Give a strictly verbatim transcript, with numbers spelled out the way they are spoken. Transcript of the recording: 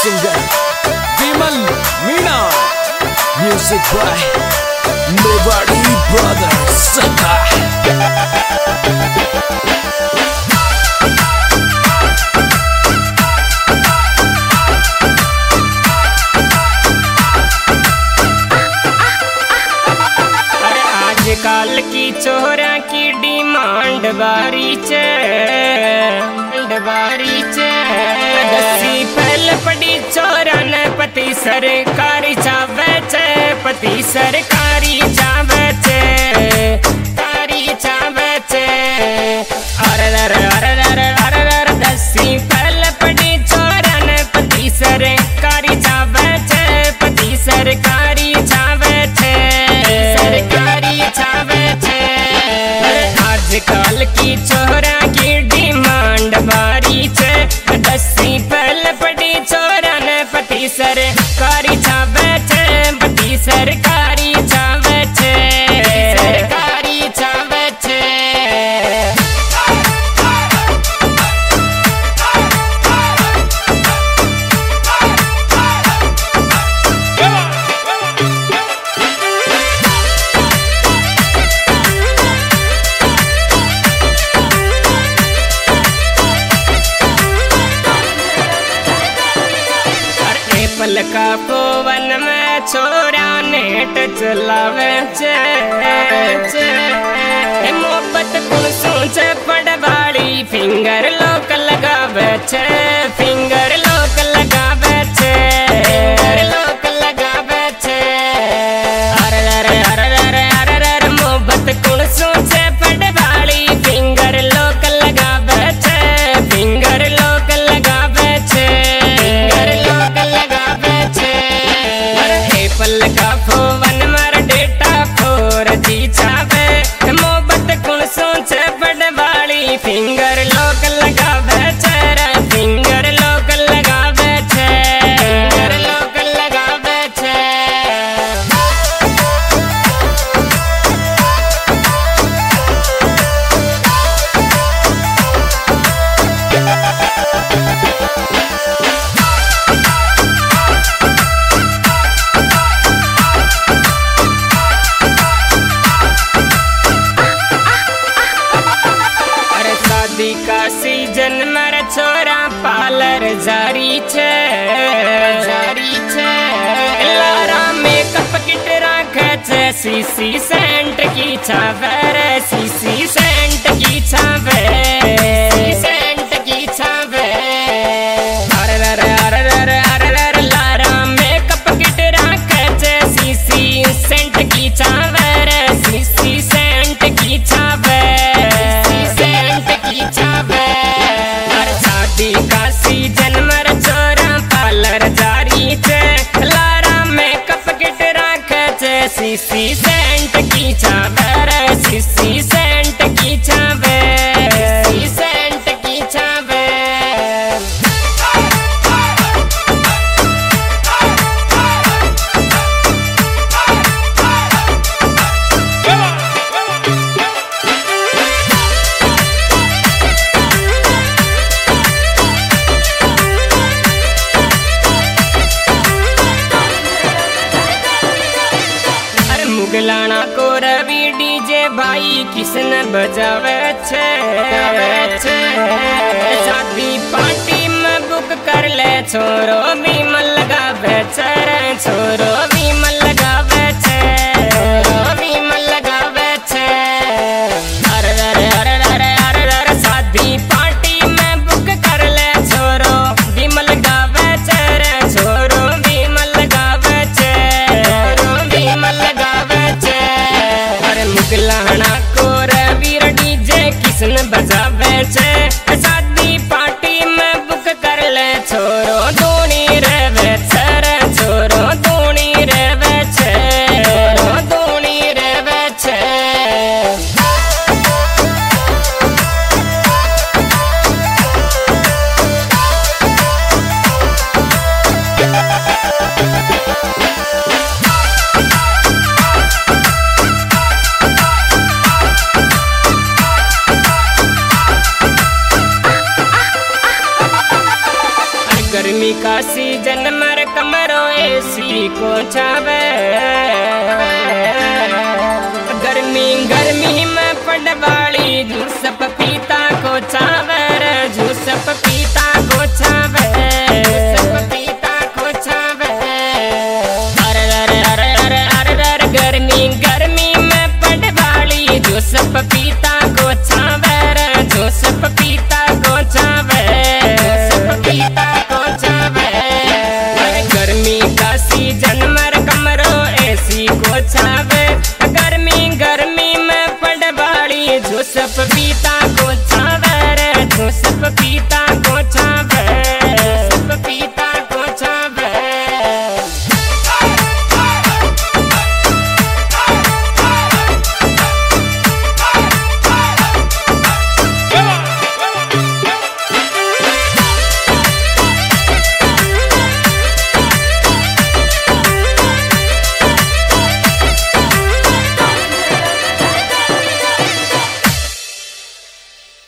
singer Vimal Meena. Music by Mewari Brothers. आजकल की चोरा की डिमांड बारी चे बारी चे दसी पहल पड़ी चोरा न पति सरकारी चावे चे पति सरकारी चावे चे कारी चावे चे अरे अरे अरे अरे अरे अरे दसी पहल पड़ी चोरा न पति सरकारी चावे चे पति सरकारी चावे चे सरकारी चावे चे आजकल की चोरा की डिमांड बारी चे दसी पहल पड़ी चोरा न पति सरकारी चावे चे पति सरकारी चावे चे सरकारी चावे चे का पवन में छोरा नेट चलावे चे मोहब्बत को सोच पड़वाड़ी फिंगर लोक लगावे चे फिंगर लोक लगावे चे लोक लगावे चे अरे अरे अरे अरे अरे अरे मोहब्बत को सोच पड़वाड़ी फिंगर लोक लगावे चे फिंगर लोक लगावे चे फिंगर लोक लगावे पल का फोन मर डेटा फोर जी चावे मोहब्बत कुण सोच पड़वाड़ी फिंगर लोक लगावे चे फिंगर लोक लगावे चे फिंगर लोक लगावे चे का सीजन मर छोरा पार्लर जारी छे जारी छे लारा मेकअप किट राखे छे सीसी सेंट की छावे सीसी सेंट की छावे सेंट की छावे अरे अरे अरे अरे अरे अरे लारा मेकअप किट राखे छे सीसी सेंट की छावे सीसी सेंट की छावे शादी का सीजन मर छोरा पार्लर जारी चे लारा मेकअप किट राखे चे सीसी सेंट की छावे सीसी सेंट की छावे सीसी सेंट की छावे मुगलाना को रवि डीजे भाई किसन बजावे छे शादी पार्टी में बुक कर ले छोरो भी मन लगावे छे छोरो भी मन लगावे छे छोरो भी मन लगावे छे अरे अरे अरे अरे अरे अरे शादी पार्टी में बुक कर ले छोरो भी मन लगावे छे छोरो भी मन लगावे छे छोरो भी मन लगावे मुगलाना को रवि डीजे किसन बजावे छे शादी पार्टी में बुक कर ले छोरो दोनी रेवे छे छोरो दोनी रेवे छे छोरो दोनी रेवे छे गर्मी का सीजन मर कमरो एसी को छावे। गर्मी गर्मी में पड़वाली जूस पपीता को छावे, जूस पपीता